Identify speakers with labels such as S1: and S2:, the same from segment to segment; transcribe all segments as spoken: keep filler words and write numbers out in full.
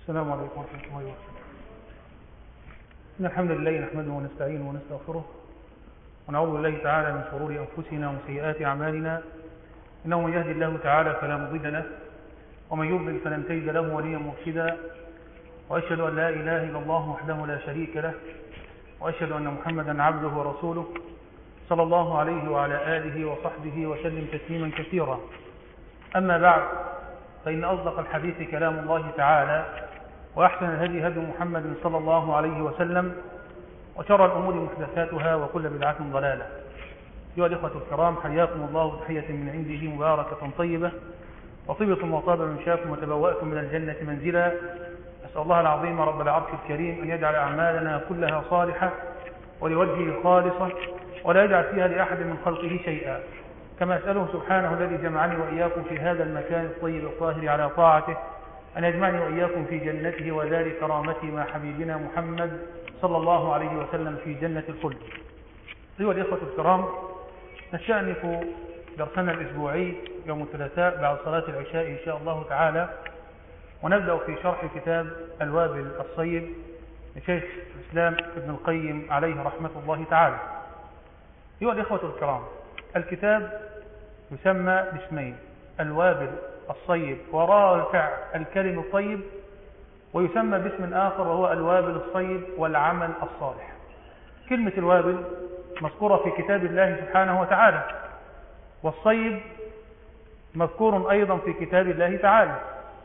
S1: السلام عليكم ورحمة الله وبركاته. إن الحمد لله نحمده ونستعينه ونستغفره ونعوذ بالله تعالى من شرور أنفسنا ومن سيئات أعمالنا، إنه من يهدي الله تعالى فلا مضل له ومن يضلل فلن تجد له وليا مرشدا، وأشهد أن لا إله إلا الله وحده لا شريك له، وأشهد أن محمدا عبده ورسوله صلى الله عليه وعلى آله وصحبه وسلم تسليما كثيرا. أما بعد، فإن أصدق الحديث كلام الله تعالى، وأحسن الهدي هدي محمد صلى الله عليه وسلم، وشر الأمور محدثاتها وكل بدعة ضلالة. أيها الإخوة الكرام، حياكم الله تحية من عنده مباركة طيبة، وطيبة وطاب ممشاكم وتبوأتم من الجنة منزلا. أسأل الله العظيم رب العرش الكريم أن يجعل أعمالنا كلها صالحة ولوجهه خالصة، ولا يجعل فيها لأحد من خلقه شيئا، كما أسأله سبحانه الذي جمعني وإياكم في هذا المكان الطيب الطاهر على طاعته أن يجمعني وإياكم في جنته ودار كرامته مع حبيبنا محمد صلى الله عليه وسلم في جنة الخلد. أيها الإخوة الكرام، نستأنف درسنا الأسبوعي يوم الثلاثاء بعد صلاة العشاء إن شاء الله تعالى، ونبدأ في شرح كتاب الوابل الصيب لشيخ الإسلام ابن القيم عليه رحمة الله تعالى. أيها الإخوة الكرام، الكتاب يسمى باسمين: الوابل الصيب ورافع الكلم الطيب، ويسمى باسم آخر وهو الوابل الصيب والعمل الصالح. كلمة الوابل مذكورة في كتاب الله سبحانه وتعالى، والصيب مذكور أيضا في كتاب الله تعالى.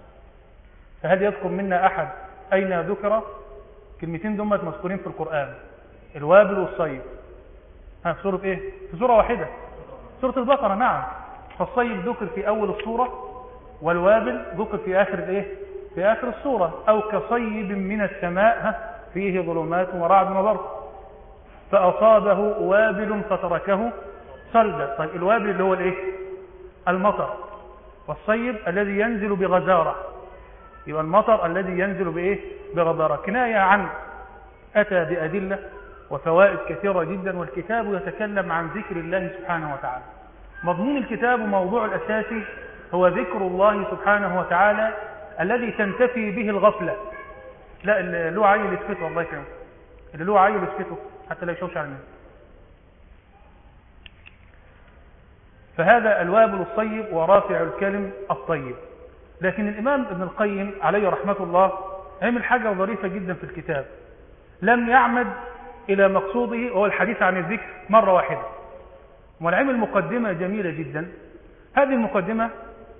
S1: فهل يذكر منا أحد أين ذكر كلمتين دمت مذكورين في القرآن؟ الوابل والصيب ها في سورة إيه؟ في سورة واحدة، سورة البقرة. نعم، فالصيب ذكر في أول السورة، والوابل ذكر في آخر الإيه؟ في آخر السورة. أو كصيب من السماء فيه ظلمات ورعد وبرق فأصابه وابل فتركه صلدا. طيب الوابل اللي هو الإيه؟ المطر، والصيب الذي ينزل بغزارة. يبقى المطر الذي ينزل بإيه؟ بغزارة، كناية عن أتى بأدلة وفوائد كثيرة جدا، والكتاب يتكلم عن ذكر الله سبحانه وتعالى. مضمون الكتاب وموضوع الأساسي هو ذكر الله سبحانه وتعالى الذي تنتفي به الغفلة. لا، اللي له عيل يسكته، الله يكرمه، اللي له عيل يسكته حتى لا يشوش على الناس. فهذا الوابل الصيب ورافع الكلم الطيب. لكن الإمام ابن القيم عليه رحمة الله عمل حاجة ظريفة جدا في الكتاب، لم يعمد إلى مقصوده وهو الحديث عن الذكر مرة واحدة، والعمل مقدمة جميلة جدا. هذه المقدمة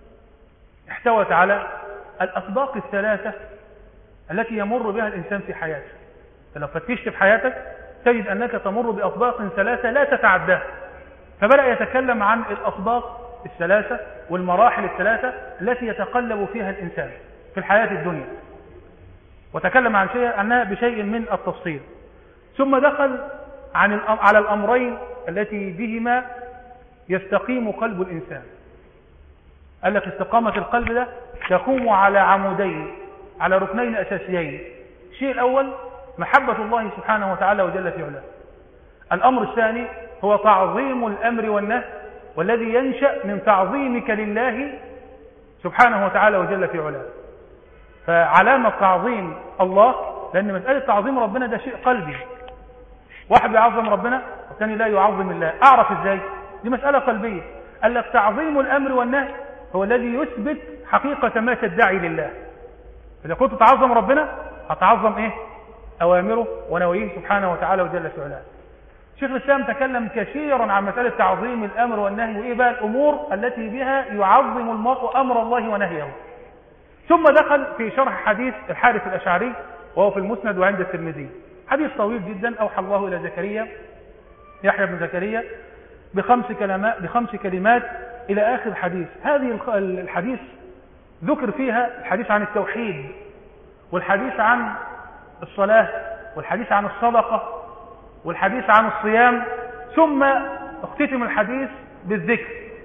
S1: احتوت على الأسباق الثلاثة التي يمر بها الإنسان في حياته. فلو فتشت في حياتك تجد أنك تمر بأسباق ثلاثة لا تتعداها. فبدأ يتكلم عن الأسباق الثلاثة والمراحل الثلاثة التي يتقلب فيها الإنسان في الحياة الدنيا، وتكلم عن شيء عنها بشيء من التفصيل. ثم دخل عن على الأمرين التي بهما يستقيم قلب الإنسان. قال لك استقامة القلب ده تقوم على عمودين، على ركنين أساسيين. الشيء الأول محبة الله سبحانه وتعالى وجل في علاه. الأمر الثاني هو تعظيم الأمر والنهي، والذي ينشأ من تعظيمك لله سبحانه وتعالى وجل في علاه. فعلامة تعظيم الله، لأن مسألة تعظيم ربنا ده شيء قلبي. واحد يعظم ربنا والثاني لا يعظم الله، أعرف إزاي؟ دي مسألة قلبية. قال لك تعظيم الأمر والنهي هو الذي يثبت حقيقة ما تدعي لله. إذا كنت تعظم ربنا هتعظم إيه؟ أوامره ونواهيه سبحانه وتعالى وجل في علاه. شيخ الإسلام تكلم كثيرا عن مسألة تعظيم الأمر والنهي، وإيه بقى الأمور التي بها يعظم المرء أمر الله ونهيه. ثم دخل في شرح حديث الحارث الأشعري وهو في المسند وعند الترمذي، حديث طويل جدا أوحى الله إلى زكريا يحيى بن زكريا بخمس كلمات بخمس كلمات إلى آخر الحديث. هذه الحديث ذكر فيها الحديث عن التوحيد، والحديث عن الصلاة، والحديث عن الصدقة، والحديث عن الصيام، ثم اختتم الحديث بالذكر: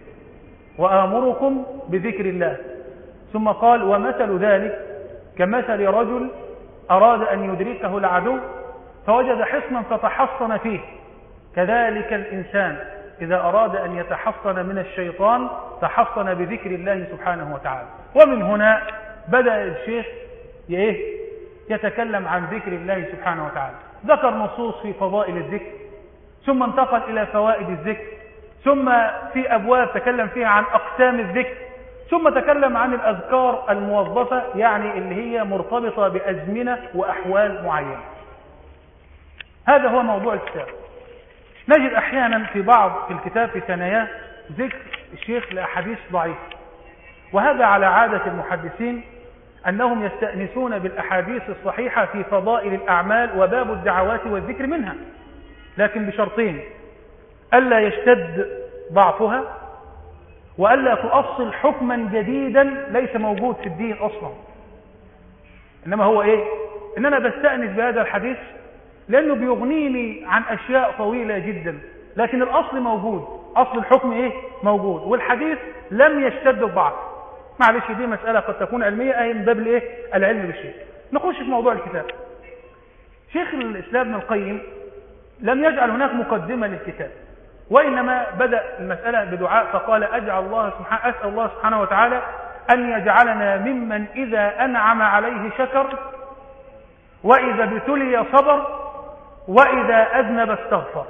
S1: وآمركم بذكر الله. ثم قال: ومثل ذلك كمثل رجل أراد أن يدركه العدو فوجد حصنا فتحصن فيه، كذلك الإنسان إذا أراد أن يتحصن من الشيطان تحصن بذكر الله سبحانه وتعالى. ومن هنا بدأ الشيخ إيه؟ يتكلم عن ذكر الله سبحانه وتعالى، ذكر نصوص في فضائل الذكر، ثم انتقل إلى فوائد الذكر، ثم في أبواب تكلم فيها عن أقسام الذكر، ثم تكلم عن الأذكار الموظفة، يعني اللي هي مرتبطة بأزمنة وأحوال معينة. هذا هو موضوع الكتاب. نجد أحيانا في بعض في الكتاب في ثناياه ذكر الشيخ لأحاديث ضعيفة، وهذا على عادة المحدثين أنهم يستأنسون بالأحاديث الصحيحة في فضائل الأعمال وباب الدعوات والذكر منها، لكن بشرطين: ألا يشتد ضعفها، وألا تؤصل حكما جديدا ليس موجود في الدين أصلا. إنما هو إيه؟ إن أنا بستأنس بهذا الحديث لأنه بيغنيني عن أشياء طويلة جدا، لكن الأصل موجود، أصل الحكم إيه؟ موجود، والحديث لم يشتد الضعف. معلش دي مسألة قد تكون علمية، أي من باب الإيه؟ العلم بالشيء. نخش في موضوع الكتاب. شيخ الإسلام ابن القيم لم يجعل هناك مقدمة للكتاب، وإنما بدأ المسألة بدعاء فقال: أجعل الله سبحانه أسأل الله سبحانه وتعالى أن يجعلنا ممن إذا أنعم عليه شكر، وإذا ابتلي صبر، وإذا أذنب استغفر.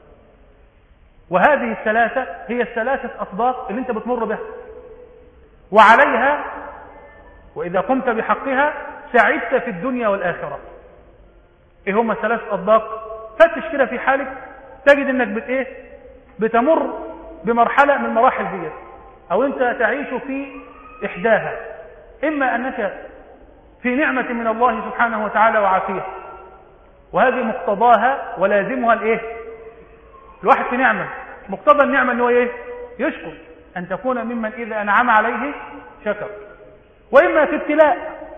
S1: وهذه الثلاثة هي الثلاثة أطباق اللي أنت بتمر بها، وعليها وإذا قمت بحقها سعدت في الدنيا والآخرة. إيه هم الثلاث أطباق؟ فتش كده في حالك تجد أنك بت إيه؟ بتمر بمرحلة من مراحل دي، أو أنت تعيش في إحداها. إما أنك في نعمة من الله سبحانه وتعالى وعافية، وهذه مقتضاها ولازمها الإيه؟ الواحد في نعمة، مقتضى النعمة أنه إيه؟ يشكر، أن تكون ممن إذا أنعم عليه شكر. وإما في ابتلاء،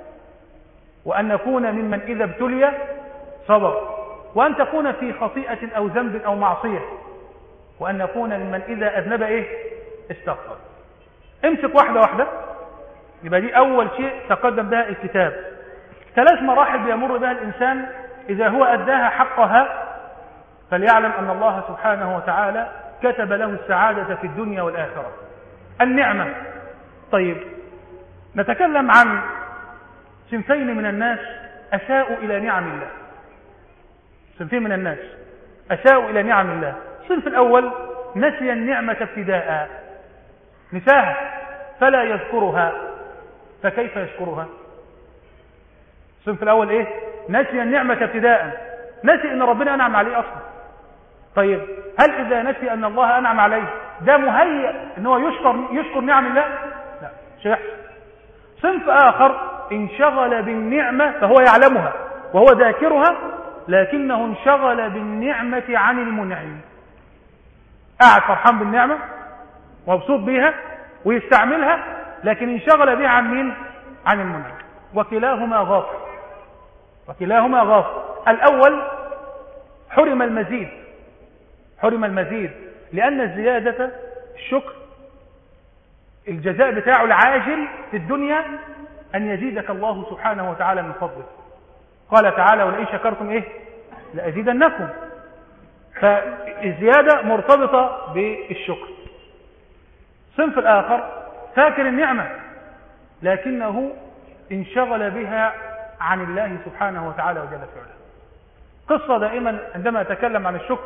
S1: وأن نكون ممن إذا ابتلي صبر، وأن تكون في خطيئة أو ذنب أو معصية، وأن نكون ممن إذا أذنب إيه؟ استغفر. امسك واحدة واحدة، يبقى دي أول شيء تقدم بها الكتاب. ثلاث مراحل بيمر بها الإنسان إذا هو أداها حقها فليعلم أن الله سبحانه وتعالى كتب له السعادة في الدنيا والآخرة. النعمة. طيب، نتكلم عن صنفين من الناس أساءوا إلى نعم الله. صنفين من الناس أساءوا إلى نعم الله. الصنف الأول نسي النعمة ابتداء، نساها فلا يذكرها، فكيف يشكرها؟ الصنف الأول إيه؟ نسي النعمة ابتداء، نسي أن ربنا أنعم عليه أصلا. طيب، هل إذا نسي أن الله أنعم عليه ده مهيئ أنه يشكر, يشكر نعم الله؟ لا، مش هيحصل. صنف آخر انشغل بالنعمة فهو يعلمها وهو ذاكرها، لكنه انشغل بالنعمة عن المنعم. قاعد فرحان بالنعمة ومبسوط بها ويستعملها، لكن انشغل بها عن مين؟ عن المنعم. وكلاهما غافل، وكلاهما غافل. الأول حرم المزيد، حرم المزيد لأن الزيادة الشكر الجزاء بتاعه العاجل في الدنيا أن يزيدك الله سبحانه وتعالى من فضله. قال تعالى: ولئن شكرتم إيه؟ لأزيدنكم. فالزيادة مرتبطة بالشكر. صنف الآخر فاكر النعمة لكنه انشغل بها عن الله سبحانه وتعالى وجل فعله. قصة دائما عندما أتكلم عن الشكر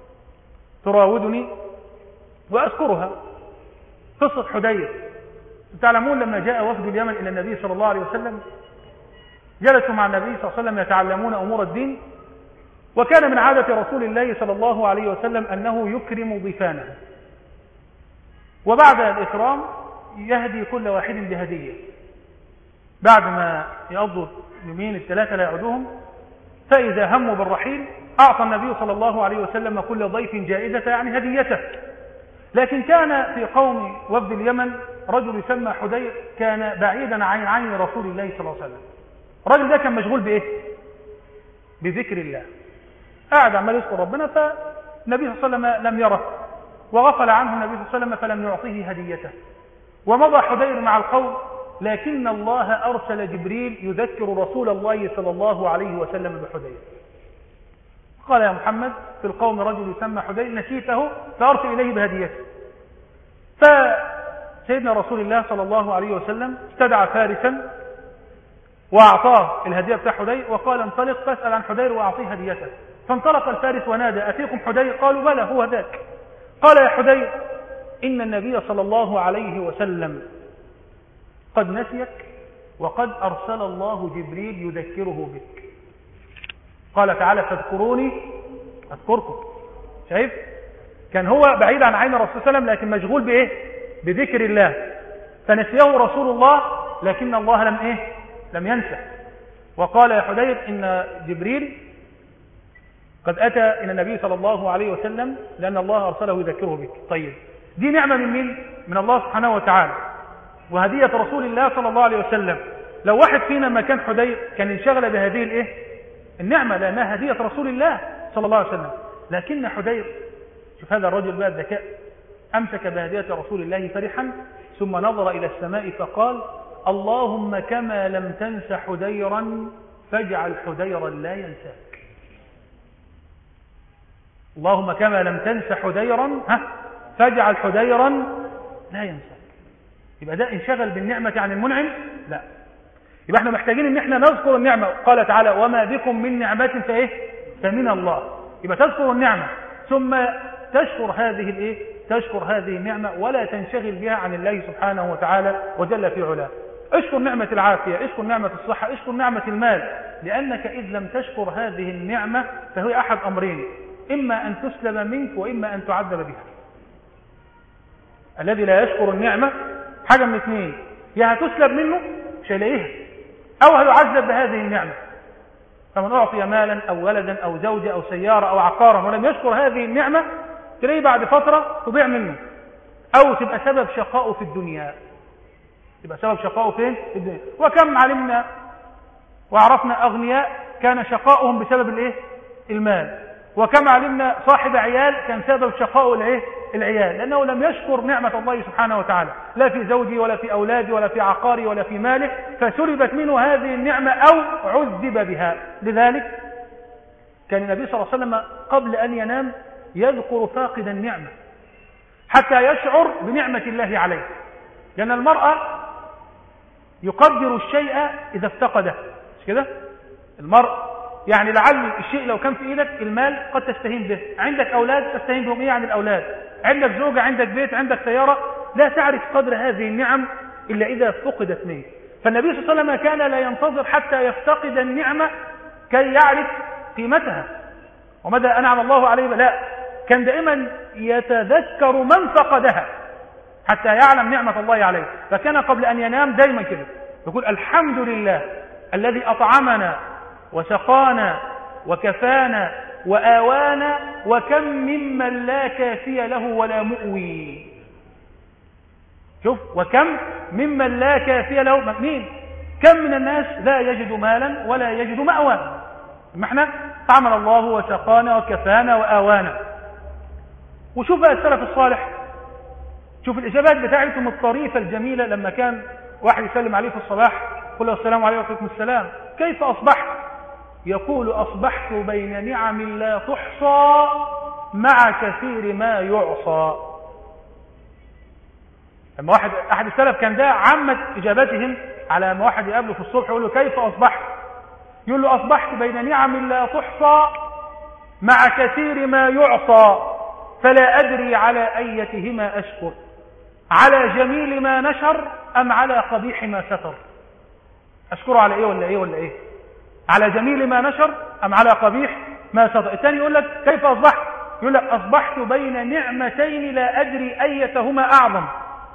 S1: تراودني وأذكرها، قصة حدير. تعلمون لما جاء وفد اليمن إلى النبي صلى الله عليه وسلم جلسوا مع النبي صلى الله عليه وسلم يتعلمون أمور الدين، وكان من عادة رسول الله صلى الله عليه وسلم أنه يكرم ضيفانه، وبعد الإكرام يهدي كل واحد بهدية. بعد ما يقضوا يومين الثلاثة لا يعودوهم، فإذا هموا بالرحيل أعطى النبي صلى الله عليه وسلم كل ضيف جائزة يعني هديته. لكن كان في قوم وفد اليمن رجل يسمى حدير، كان بعيدا عن عين رسول الله صلى الله عليه وسلم. الرجل ده كان مشغول بإيه؟ بذكر الله، قاعد عمال يذكر ربنا، فالنبي صلى الله عليه وسلم لم يره وغفل عنه النبي صلى الله عليه وسلم فلم يعطيه هديته. ومضى حدير مع القوم، لكن الله أرسل جبريل يذكر رسول الله صلى الله عليه وسلم بحدير. قال: يا محمد، في القوم رجل يسمى حدير نسيته فأرسل إليه بهديته. فسيدنا رسول الله صلى الله عليه وسلم استدعى فارسا وأعطاه الهدية بتاع حدير وقال انطلق فاسأل عن حدير وأعطيه هديته. فانطلق الفارس ونادى أتيكم حدير؟ قالوا بلى هو ذاك. قال يا حدير إن النبي صلى الله عليه وسلم قد نسيك وقد أرسل الله جبريل يذكره بك. قال تعالى فاذكروني أذكركم. شايف؟ كان هو بعيد عن عين الرسول صلى الله عليه وسلم لكن مشغول بإيه؟ بذكر الله، فنسيه رسول الله لكن الله لم إيه؟ لم ينسى. وقال يا حدير إن جبريل قد أتى إلى النبي صلى الله عليه وسلم لأن الله أرسله يذكره بك. طيب دي نعمة من مين؟ من الله سبحانه وتعالى وهدية رسول الله صلى الله عليه وسلم. لو واحد فينا ما كان حدير كان انشغل بهذه الإيه؟ النعمة لأنها هدية رسول الله صلى الله عليه وسلم. لكن حدير شوف هذا الرجل بقى الذكاء، أمسك بهدية رسول الله فرحا ثم نظر إلى السماء فقال اللهم كما لم تنس حديرا فاجعل حديرا لا ينساك. اللهم كما لم تنس حديرا ها فاجعل حديرا لا ينساك. يبقى ده انشغل بالنعمة عن المنعم؟ لا. يبقى احنا محتاجين ان احنا نذكر النعمة. قال تعالى وما بكم من نعمة فايه فمن الله. يبقى تذكر النعمة ثم تشكر هذه الايه تشكر هذه النعمة ولا تنشغل بها عن الله سبحانه وتعالى وجل في علاه. اشكر نعمة العافية، اشكر نعمة الصحة، اشكر نعمة المال، لأنك إذ لم تشكر هذه النعمة فهي أحد أمرين، إما أن تسلب منك وإما أن تعذب بها. الذي لا يشكر النعمة حاجة من اثنين، يا هتسلب منه مش هيلاقيها أو هيعذب بهذه النعمة. فمن أعطي مالا أو ولدا أو زوجة أو سيارة أو عقارا ولم يشكر هذه النعمة تلاقيه بعد فترة تضيع منه أو تبقى سبب شقائه في الدنيا. تبقى سبب شقائه فين؟ في الدنيا. وكم علمنا وعرفنا أغنياء كان شقائهم بسبب الإيه؟ المال. وكم علمنا صاحب عيال كان سبب شقائه الإيه؟ العيال، لأنه لم يشكر نعمة الله سبحانه وتعالى لا في زوجي ولا في أولادي ولا في عقاري ولا في ماله، فسلبت منه هذه النعمة أو عذب بها. لذلك كان النبي صلى الله عليه وسلم قبل أن ينام يذكر فاقد النعمة حتى يشعر بنعمة الله عليه، لأن المرأة يقدر الشيء إذا افتقده. مش كده؟ المرء يعني لعل الشيء لو كان في إيدك المال قد تستهين به، عندك أولاد تستهين بهم إيه عن الأولاد، عندك زوجة، عندك بيت، عندك سيارة، لا تعرف قدر هذه النعم إلا إذا فقدت منك. فالنبي صلى الله عليه وسلم كان لا ينتظر حتى يفتقد النعمة كي يعرف قيمتها ومدى أنعم الله عليه، لا، كان دائما يتذكر من فقدها حتى يعلم نعمة الله عليه. فكان قبل أن ينام دائما كده يقول الحمد لله الذي أطعمنا وسقانا وكفانا وآوانا وكم ممن لا كافي له ولا مؤوي. شوف، وكم ممن لا كافي له، مين؟ كم من الناس لا يجد مالا ولا يجد مأوى، ما احنا طعمنا الله وسقانا وكفانا وآوانا. وشوف بقى السلف الصالح، شوف الإجابات بتاعتهم الطريفة الجميلة. لما كان واحد يسلم عليه في الصباح قل له السلام عليكم وعليكم السلام كيف أصبحت؟ يقول أصبحت بين نعم لا تحصى مع كثير ما يعصى. لما واحد أحد السلف كان ده عامة إجاباتهم على ما واحد يقابله في الصبح يقول له كيف أصبحت؟ يقول له أصبحت بين نعم لا تحصى مع كثير ما يعصى فلا أدري على أيتهما أشكر، على جميل ما نشر أم على قبيح ما ستر. أشكره على إيه ولا إيه ولا إيه؟ على جميل ما نشر أم على قبيح ما ستر. الثاني يقول لك كيف أصبحت؟ يقول لك أصبحت بين نعمتين لا أدري أيتهما أعظم،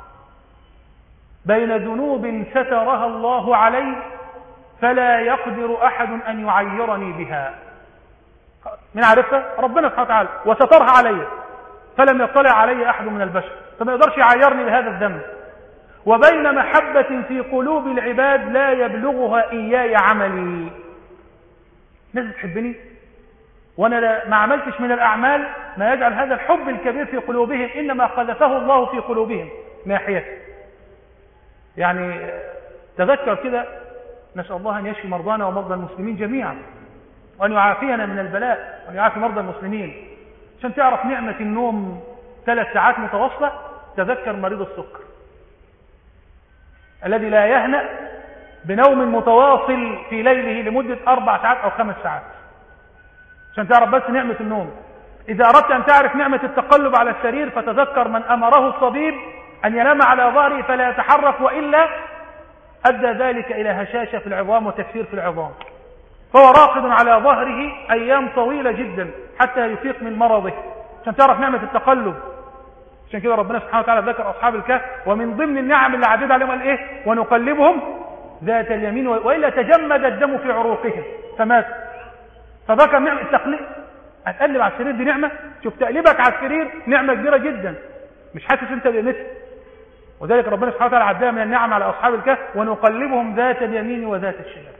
S1: بين ذنوب سترها الله علي فلا يقدر أحد أن يعيرني بها. من عرفها؟ ربنا سبحانه وتعالى، وسترها علي فلم يطلع علي أحد من البشر فما يقدرش يعيرني بهذا الذنب. وبين محبة في قلوب العباد لا يبلغها إياي عملي. ناس بتحبني وأنا لا ما عملتش من الأعمال ما يجعل هذا الحب الكبير في قلوبهم، إنما قذفه الله في قلوبهم ناحية. يعني تذكر كده، نسأل الله أن يشفي مرضانا ومرضى المسلمين جميعا وأن يعافينا من البلاء وأن يعافي مرضى المسلمين. عشان تعرف نعمة النوم ثلاث ساعات متواصلة، تذكر مريض السكر الذي لا يهنأ بنوم متواصل في ليله لمدة أربع ساعات أو خمس ساعات عشان تعرف بس نعمة النوم. إذا أردت أن تعرف نعمة التقلب على السرير فتذكر من أمره الطبيب أن ينام على ظهره فلا يتحرك، وإلا أدى ذلك إلى هشاشة في العظام وتكسير في العظام، فهو راقد على ظهره أيام طويلة جدا حتى يفيق من مرضه عشان تعرف نعمة التقلب. عشان كده ربنا سبحانه وتعالى ذكر أصحاب الكهف، ومن ضمن النعم اللي عدد عليهم قال إيه؟ ونقلبهم ذات اليمين وإلا تجمد الدم في عروقهم فمات. فذكر نعمة التقليب، هتقلب على السرير دي نعمة. شوف تقلبك على السرير نعمة كبيرة جدا مش حاسس انت بقيمتها. وذلك ربنا سبحانه وتعالى عدها من النعم على أصحاب الكهف ونقلبهم ذات اليمين وذات الشمال.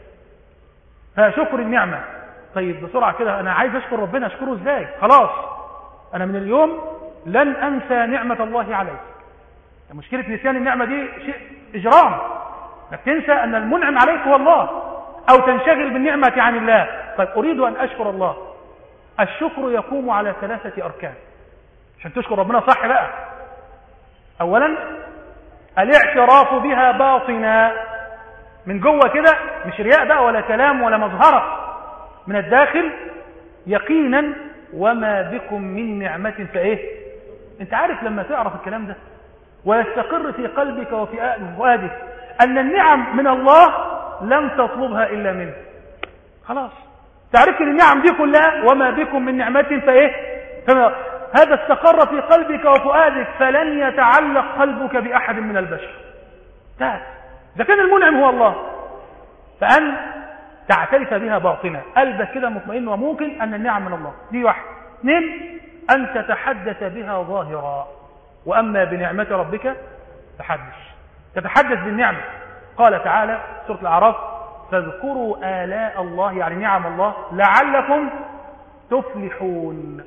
S1: فشكر النعمة. طيب بسرعة كده أنا عايز أشكر ربنا، أشكره إزاي؟ خلاص أنا من اليوم لن أنسى نعمة الله علي. مشكلة نسيان النعمة دي شيء إجرام، انك تنسى أن المنعم عليك هو الله أو تنشغل بالنعمة عن الله. طيب أريد أن أشكر الله. الشكر يقوم على ثلاثة أركان عشان تشكر ربنا صح بقى. أولا الاعتراف بها باطنا من جوه كده، مش رياء بقى ولا كلام ولا مظهرة، من الداخل يقينا وما بكم من نعمة فإيه. انت عارف لما تعرف الكلام ده ويستقر في قلبك وفي فؤادك أن النعم من الله لم تطلبها إلا منه، خلاص تعرف ان النعم دي كلها وما بكم من نعمة فإيه، هذا استقر في قلبك وفؤادك فلن يتعلق قلبك بأحد من البشر. ده إذا كان المنعم هو الله، فأن تعترف بها باطنا، قلبك كده مطمئن وممكن أن النعم من الله. دي واحد. اثنين أن تتحدث بها ظاهرا، وأما بنعمة ربك تحدث تتحدث بالنعمة. قال تعالى سورة الأعراف فاذكروا آلاء الله يعني نعم الله لعلكم تفلحون.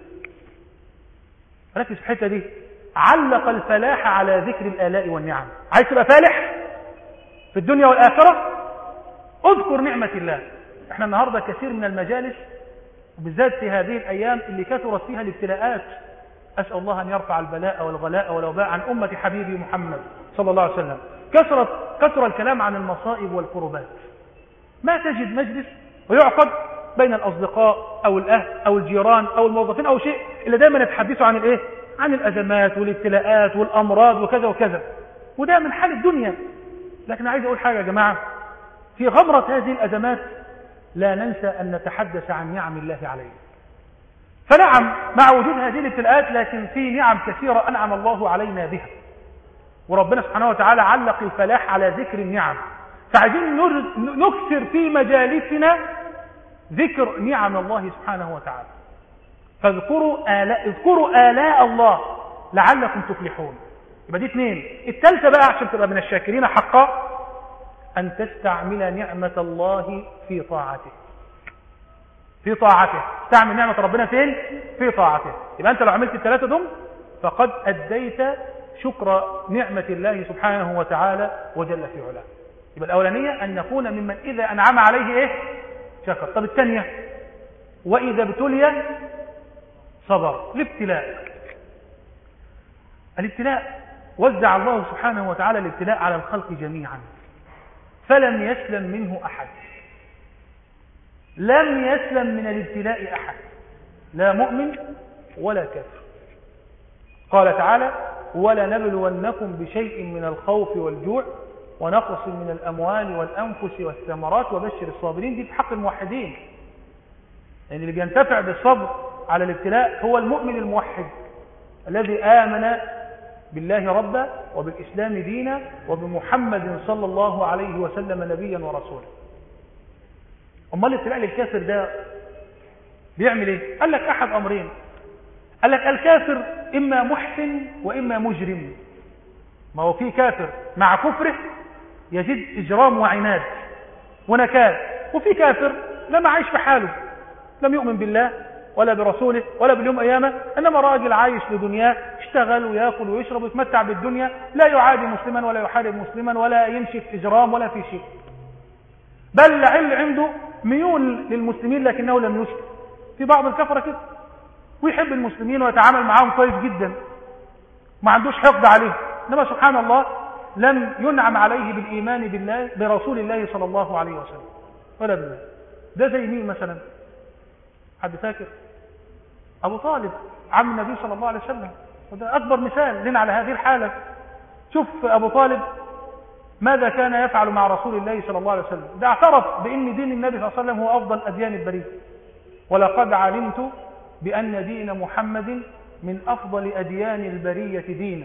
S1: ركز في الحتة دي، علق الفلاح على ذكر الآلاء والنعم. عايز تبقى فالح في الدنيا والآخرة اذكر نعمة الله. احنا النهاردة كثير من المجالس وبالذات في هذه الأيام اللي كثرت فيها الابتلاءات، أسأل الله أن يرفع البلاء والغلاء والوباء عن أمة حبيبي محمد صلى الله عليه وسلم. كثرت كثر الكلام عن المصائب والكربات، ما تجد مجلس ويعقد بين الأصدقاء أو الأهل أو الجيران أو الموظفين أو شيء إلا دائما يتحدثوا عن الإيه؟ عن الأزمات والابتلاءات والأمراض وكذا وكذا، وده من حال الدنيا. لكن عايز أقول حاجة يا جماعة، في غمرة هذه الأزمات لا ننسى أن نتحدث عن نعم الله علينا. فنعم مع وجود هذه الابتلاءات لكن في نعم كثيرة أنعم الله علينا بها، وربنا سبحانه وتعالى علق الفلاح على ذكر النعم. فعايزين نكثر في مجالسنا ذكر نعم الله سبحانه وتعالى. فاذكروا آلاء اذكروا آلاء الله لعلكم تفلحون. يبقى دي اثنين. الثالثة بقى عشان تبقى من الشاكرين حقا أن تستعمل نعمة الله في طاعته. في طاعته استعمل نعمة ربنا فين؟ في طاعته. يبقى أنت لو عملت الثلاثة دول فقد أديت شكر نعمة الله سبحانه وتعالى وجل في علاه. يبقى الأولانية أن نكون ممن إذا أنعم عليه إيه؟ شكر. طب الثانية وإذا ابتلي صبر. الابتلاء الابتلاء وزع الله سبحانه وتعالى الابتلاء على الخلق جميعا فلم يسلم منه أحد. لم يسلم من الابتلاء أحد، لا مؤمن ولا كافر. قال تعالى ولنبلونكم بشيء من الخوف والجوع ونقص من الأموال والأنفس والثمرات وبشر الصابرين. دي في حق الموحدين، يعني اللي بينتفع بالصبر على الابتلاء هو المؤمن الموحد الذي آمن بالله ربا وبالإسلام دينا وبمحمد صلى الله عليه وسلم نبيا ورسولا. أما الابتلاء للكافر ده بيعمل ايه؟ قال لك أحد أمرين. قال لك الكافر إما محسن وإما مجرم. ما هو في كافر مع كفره يجد إجرام وعناد ونكال، وفي كافر لما عايش في حاله لم يؤمن بالله ولا برسوله ولا باليوم أيامه، إنما راجل عايش لدنياه، اشتغل ويأكل ويشرب ويتمتع بالدنيا، لا يعادي مسلما ولا يحارب مسلما ولا يمشي في إجرام ولا في شيء، بل لعل عنده ميول للمسلمين لكنه لم يسلم. في بعض الكفرة كده ويحب المسلمين ويتعامل معهم كويس جدا، ما عندوش حقد عليهم، إنما سبحان الله لم ينعم عليه بالإيمان بالله برسول الله صلى الله عليه وسلم ولا بالله. ده زي مين مثلا؟ حد فاكر؟ أبو طالب عم النبي صلى الله عليه وسلم، وده أكبر مثال لنا على هذه الحالة. شوف أبو طالب ماذا كان يفعل مع رسول الله صلى الله عليه وسلم. ده اعترف بأن دين النبي صلى الله عليه وسلم هو أفضل أديان البرية، ولقد علمت بأن دين محمد من أفضل أديان البرية دينا،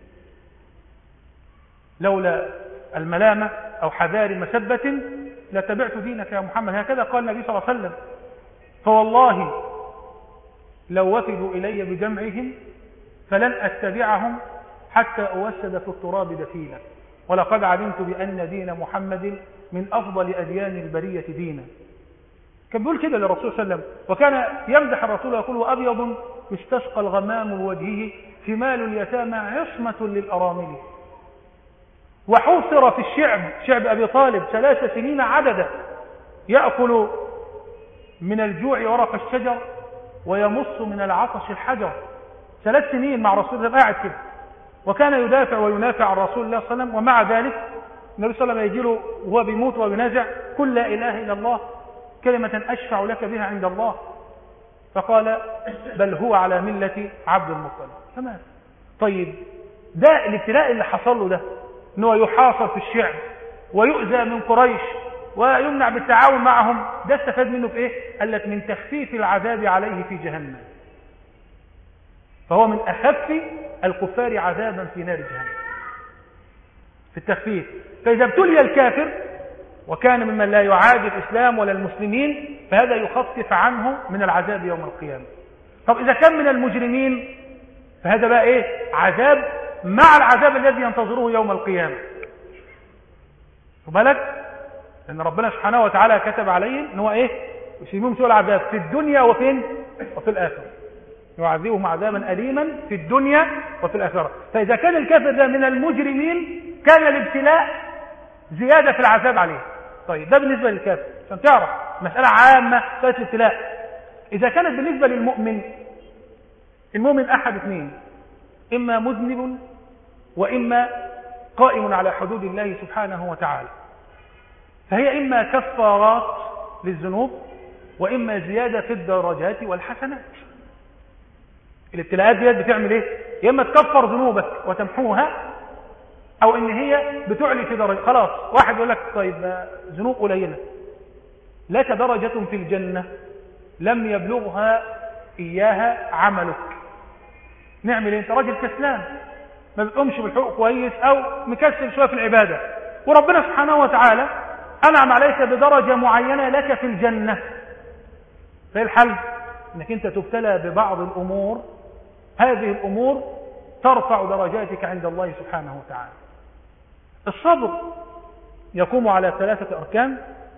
S1: لولا الملامة أو حذار مسبة لتبعت دينك يا محمد. هكذا قال النبي صلى الله عليه وسلم. فوالله لو وفدوا إلي بجمعهم فلن أتبعهم حتى أوسد في التراب دفينا، ولقد علمت بأن دين محمد من أفضل أديان البرية دينا. كان بيقول كده للرسول صلى الله عليه وسلم، وكان يمدح الرسول ويقول وأبيض استسقى الغمام وجهه شمال اليتامى عصمة للأرامل. وحوصر في الشعب، شعب أبي طالب، ثلاث سنين عددا يأكل من الجوع ورق الشجر ويمص من العطش الحجر. ثلاث سنين مع رسول الله قاعد كده، وكان يدافع وينافع عن رسول الله صلى الله عليه وسلم. ومع ذلك النبي صلى الله عليه وسلم يجي له وهو بيموت وينازع كل لا إله إلا الله كلمة أشفع لك بها عند الله، فقال بل هو على ملة عبد المطلب. تمام. طيب ده الابتلاء اللي حصل له ده، انه يحاصر في الشعب ويؤذى من قريش ويمنع بالتعاون معهم، ده استفاد منه في ايه؟ قال لك من تخفيف العذاب عليه في جهنم، فهو من اخف الكفار عذابا في نار جهنم في التخفيف. فاذا ابتلي الكافر وكان ممن لا يعادي الاسلام ولا المسلمين فهذا يخفف عنه من العذاب يوم القيامه. طب اذا كان من المجرمين فهذا بقى ايه؟ عذاب مع العذاب الذي ينتظره يوم القيامه. بالك ان ربنا سبحانه وتعالى كتب عليهم ان هو ايه؟ يسيبهم سوء العذاب في الدنيا وفين؟ وفي الاخره. يعذبهم عذابا اليما في الدنيا وفي الاخره. فاذا كان الكافر ده من المجرمين كان الابتلاء زياده في العذاب عليه. طيب ده بالنسبه للكافر عشان تعرف مساله عامه مساله الابتلاء. اذا كانت بالنسبه للمؤمن، المؤمن احد اثنين، اما مذنب واما قائم على حدود الله سبحانه وتعالى، فهي اما كفارات للذنوب واما زياده في الدرجات والحسنات. الابتلاءات دي بتعمل ايه؟ يا اما تكفر ذنوبك وتمحوها، او ان هي بتعلي في درجه. خلاص واحد يقول لك طيب ذنوب قليله، لك درجه في الجنه لم يبلغها اياها عملك، نعمل ايه؟ انت راجل كسلان ما بتقومش بالحقوق كويس او مكسل شويه في العباده، وربنا سبحانه وتعالى انعم عليك بدرجه معينه لك في الجنه. فايه الحل؟ انك انت تبتلى ببعض الامور، هذه الامور ترفع درجاتك عند الله سبحانه وتعالى. الصبر يقوم على ثلاثه اركان: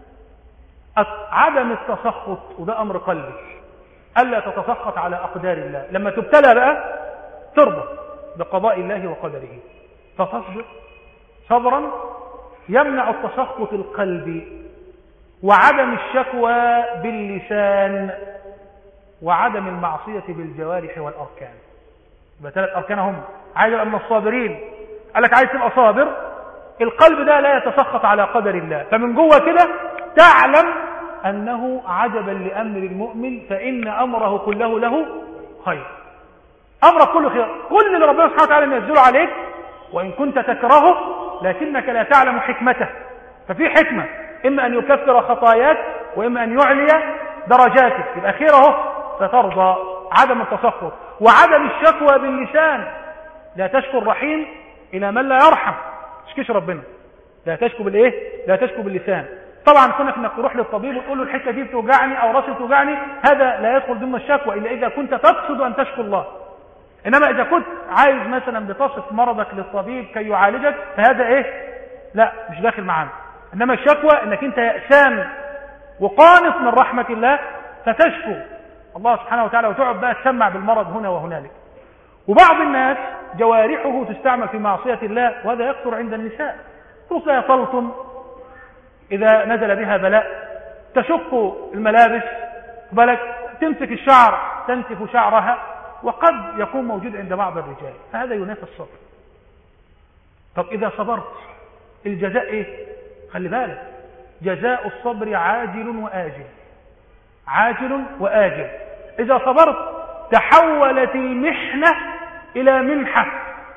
S1: عدم التسخط، وده امر قلبي، الا تتسخط على اقدار الله. لما تبتلى بقى ترضى بقضاء الله وقدره فتصبر صبرا يمنع التسخط القلبي، وعدم الشكوى باللسان، وعدم المعصية بالجوارح والأركان. يبقى ثلاث أركان هم. عايز يبقى من الصابرين، قال لك عايز تبقى صابر، القلب ده لا يتسخط على قدر الله، فمن جوه كده تعلم أنه عجبا لأمر المؤمن فإن أمره كله له خير. أمرك كله خير، كل اللي ربنا سبحانه وتعالى ينزله عليك وإن كنت تكرهه لكنك لا تعلم حكمته، ففي حكمة، إما أن يكفر خطاياك وإما أن يعلي درجاتك، يبقى خيره فترضى. عدم التسخط وعدم الشكوى باللسان، لا تشكو الرحيم إلى من لا يرحم، تشكيش ربنا، لا تشكو بالإيه؟ لا تشكو باللسان. طبعا كونك انك تروح للطبيب وتقول له الحته دي بتوجعني او راسي بتوجعني، هذا لا يدخل ضمن الشكوى الا اذا كنت تقصد ان تشكو الله. انما اذا كنت عايز مثلا بتصف مرضك للطبيب كي يعالجك فهذا ايه؟ لا مش داخل معانا. انما الشكوى انك انت يأسان وقانط من رحمه الله فتشكو الله سبحانه وتعالى وتقعد بقى تسمع بالمرض هنا وهنالك. وبعض الناس جوارحه تستعمل في معصيه الله، وهذا يكثر عند النساء، تصلها تلطم إذا نزل بها بلاء، تشق الملابس، بالك تمسك الشعر تنتف شعرها، وقد يكون موجود عند بعض الرجال، فهذا ينافي الصبر. طب إذا صبرت الجزاء إيه؟ خلي بالك، جزاء الصبر عاجل وآجل، عاجل وآجل. إذا صبرت تحولت المحنة إلى منحة،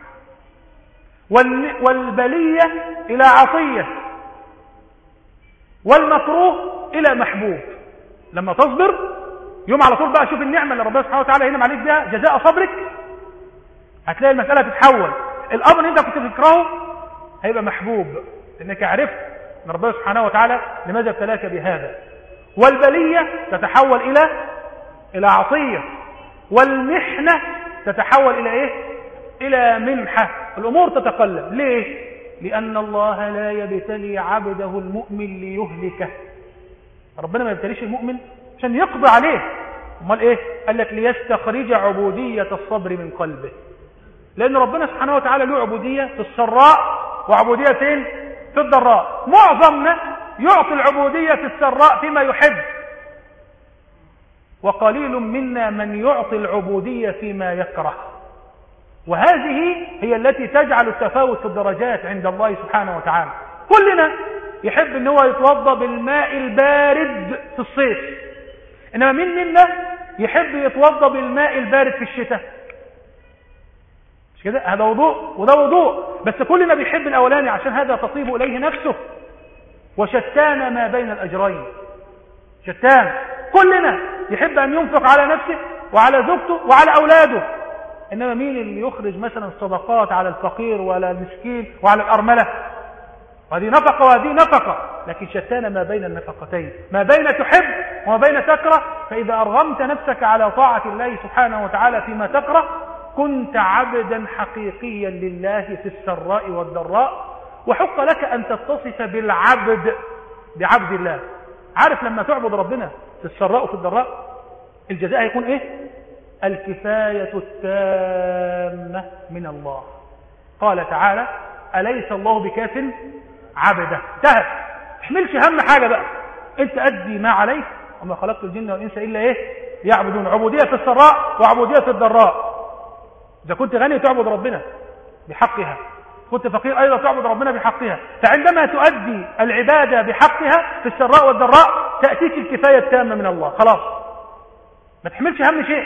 S1: والبلية إلى عطية، والمكروه إلى محبوب. لما تصبر يوم على طول بقى شوف النعمة اللي ربنا سبحانه وتعالى ينعم عليك بها، جزاء صبرك، هتلاقي المسألة تتحول. الأمر اللي انت كنت تكرهه هيبقى محبوب، لأنك عرفت أن ربنا سبحانه وتعالى لماذا ابتلاك بهذا. والبلية تتحول إلى إلى عطية، والمحنة تتحول إلى إيه؟ إلى منحة. الأمور تتقلب. ليه؟ لأن الله لا يبتلي عبده المؤمن ليهلكه. ربنا ما يبتليش المؤمن عشان يقضي عليه، امال ايه؟ قال لك ليستخرج عبودية الصبر من قلبه. لأن ربنا سبحانه وتعالى له عبودية في السراء وعبودية فين؟ في الضراء. معظمنا يعطي العبودية في السراء فيما يحب، وقليل منا من يعطي العبودية فيما يكره. وهذه هي التي تجعل التفاوت في الدرجات عند الله سبحانه وتعالى. كلنا يحب ان هو يتوضا بالماء البارد في الصيف، انما مين منا يحب يتوضا بالماء البارد في الشتاء؟ مش كده؟ هذا وضوء وده وضوء، بس كلنا بيحب الاولاني عشان هذا تطيب اليه نفسه. وشتان ما بين الاجرين، شتان. كلنا يحب ان ينفق على نفسه وعلى زوجته وعلى اولاده، انما مين اللي يخرج مثلا الصدقات على الفقير وعلى المسكين وعلى الارمله؟ وهذه نفقه وهذه نفقه، لكن شتان ما بين النفقتين، ما بين تحب وما بين تكره. فاذا ارغمت نفسك على طاعه الله سبحانه وتعالى فيما تكره كنت عبدا حقيقيا لله في السراء والضراء. وحق لك ان تتصف بالعبد، بعبد الله. عارف لما تعبد ربنا في السراء وفي الضراء الجزاء هيكون ايه؟ الكفاية التامة من الله. قال تعالى أليس الله بكاف عبده؟ انتهت، تحملش هم حاجة بقى، انت أدي ما عليك، وما خلقت الجن والإنس إلا ايه؟ يعبدون. عبودية في السراء وعبودية في الضراء. إذا كنت غني تعبد ربنا بحقها، كنت فقير أيضا تعبد ربنا بحقها. فعندما تؤدي العبادة بحقها في السراء والضراء تأتيك الكفاية التامة من الله. خلاص ما تحملش هم شيء.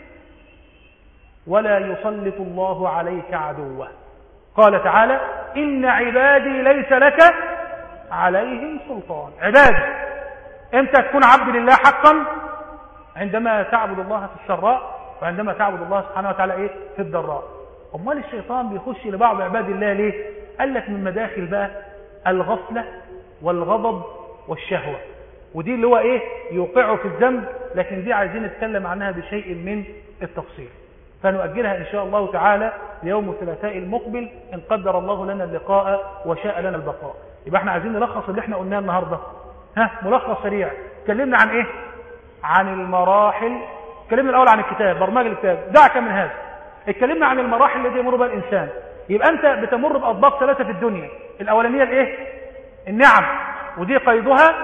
S1: ولا يسلط الله عليك عدوه. قال تعالى إن عبادي ليس لك عليهم سلطان. عبادي أنت تكون عبد لله حقا عندما تعبد الله في السراء، وعندما تعبد الله سبحانه وتعالى إيه؟ في الضراء. أمال الشيطان بيخش لبعض عباد الله ليه؟ قال لك من مداخل بقى الغفلة والغضب والشهوة، ودي اللي هو إيه؟ يوقعه في الذنب. لكن دي عايزين نتكلم عنها بشيء من التفصيل، فنؤجلها إن شاء الله تعالى ليوم الثلاثاء المقبل إن قدر الله لنا اللقاء وشاء لنا البقاء. يبقى احنا عايزين نلخص اللي احنا قلناه النهاردة. ها، ملخص سريع. اتكلمنا عن ايه؟ عن المراحل. اتكلمنا الأول عن الكتاب، برمجة الكتاب، دعك من هذا. اتكلمنا عن المراحل التي يمر بها الإنسان. يبقى أنت بتمر بأطباق ثلاثة في الدنيا. الأولانية الايه؟ النعم، ودي قيدها.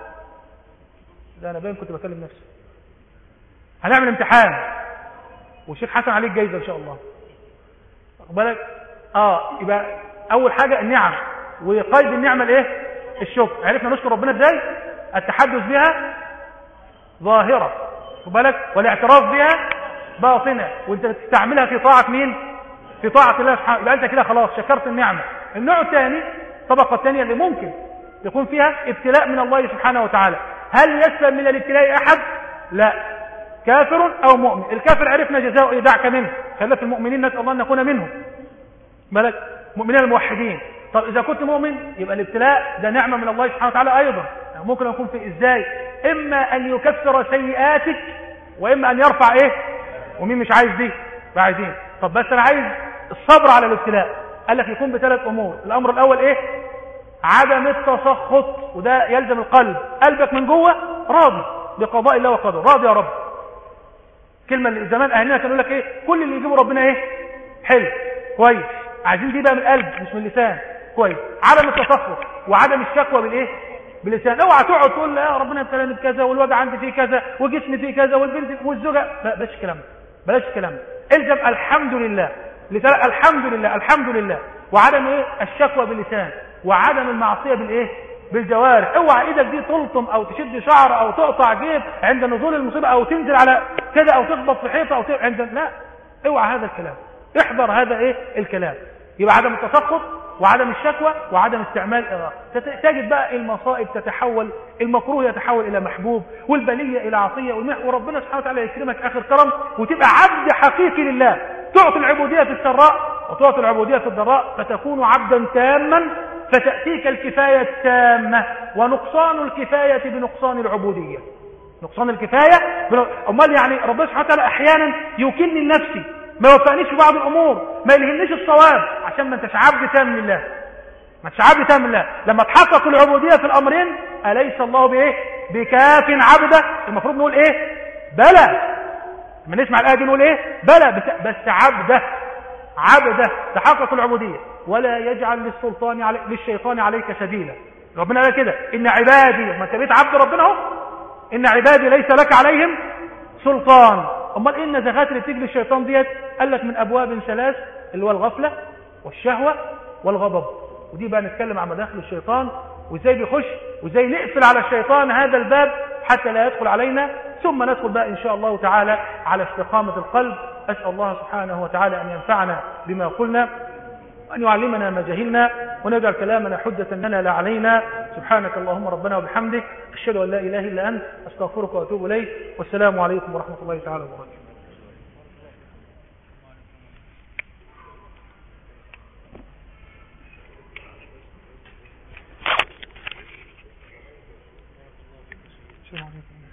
S1: ده أنا باين كنت بكلم نفسي. هنعمل امتحان والشيخ حسن عليك جايزة إن شاء الله. بالك اه يبقى أول حاجة النعم، وقيد النعمة الايه؟ الشكر. عرفنا نشكر ربنا ازاي؟ التحدث بها ظاهرة، بالك، والاعتراف بها باطنة، وانت تستعملها في طاعة مين؟ في طاعة الله سبحانه. يبقى انت كده خلاص شكرت النعمة. النوع الثاني، الطبقة الثانية اللي ممكن يكون فيها ابتلاء من الله سبحانه وتعالى. هل يسلم من الابتلاء أحد؟ لا، كافر أو مؤمن. الكافر عرفنا جزاؤه إيه؟ دعك منه. خلاف المؤمنين نسأل الله أن نكون منهم، بالك، مؤمنين الموحدين. طب إذا كنت مؤمن يبقى الابتلاء ده نعمة من الله سبحانه وتعالى أيضا. يعني ممكن يكون في إزاي؟ إما أن يكفر سيئاتك، وإما أن يرفع إيه؟ ومين مش عايز دي؟ عايزين. طب بس أنا عايز الصبر على الابتلاء. قال لك يكون بثلاث أمور. الأمر الأول إيه؟ عدم التسخط، وده يلزم القلب. قلبك من جوه راضي بقضاء الله وقدره، راضي يا رب. كلمة اللي زمان أهلنا كانوا لك إيه؟ كل اللي يجيبوا ربنا إيه؟ حلو، كويس. عايزين دي بقى من القلب مش من اللسان. كويس. عدم التسخط وعدم الشكوى بالايه؟ باللسان. اوعى تقعد تقول لا ربنا ابتلاني بكذا، والوجع عندي فيه كذا، وجسمي فيه كذا، والبنت والزوجه. بلاش الكلام ده، بلاش الكلام ده. الزم الحمد لله. الحمد لله الحمد لله. وعدم ايه الشكوى باللسان، وعدم المعصية بالايه بالجوارح. اوعى ايدك دي تلطم او تشد شعر او تقطع جيب عند نزول المصيبة، او تنزل على كده، او تخبط في حيطة، او ت... عند لا، اوعى هذا الكلام، احذر هذا ايه الكلام. يبقى عدم التسخط وعدم الشكوى وعدم استعمال إغاثة. تجد بقى المصائب تتحول، المكروه يتحول إلى محبوب، والبلية إلى عطية، وربنا سبحانه وتعالى يكرمك آخر كرم، وتبقى عبد حقيقي لله، تعطي العبودية في السراء وتعطي العبودية في الضراء، فتكون عبدا تاما، فتأتيك الكفاية التامة، ونقصان الكفاية بنقصان العبودية. نقصان الكفاية بن... أمال يعني ربنا سبحانه وتعالى أحيانا يوكلني لنفسي، ما يوفقنيش في بعض الأمور، ما يلهمنيش الصواب، عشان ما انتش عبد تام لله، ما انتش عبد تام لله. لما تحقق العبودية في الأمرين، أليس الله بإيه بكاف عبده؟ المفروض نقول إيه بلى. لما نسمع الآية دي نقول إيه بلى، بس, بس عبده عبده تحقق العبودية، ولا يجعل للسلطان علي... للشيطان عليك سبيلا. ربنا قال كده إن عبادي، ما انت بقيت عبد ربنا اهو، إن عبادي ليس لك عليهم سلطان. امال ايه النزغات اللي بتيجي للشيطان ديت؟ قال لك من ابواب ثلاث، اللي هو الغفله والشهوه والغضب. ودي بقى نتكلم عن مداخل الشيطان وازاي بيخش، وازاي نقفل على الشيطان هذا الباب حتى لا يدخل علينا. ثم ندخل بقى ان شاء الله تعالى على استقامه القلب. اسال الله سبحانه وتعالى ان ينفعنا بما قلنا، وأن يعلمنا ما جهلنا، ونجعل كلامنا حجة لنا لا علينا. سبحانك اللهم ربنا وبحمدك، أشهد أن لا إله إلا أنت، أستغفرك وأتوب إليك، والسلام عليكم ورحمة الله تعالى وبركاته. السلام عليكم.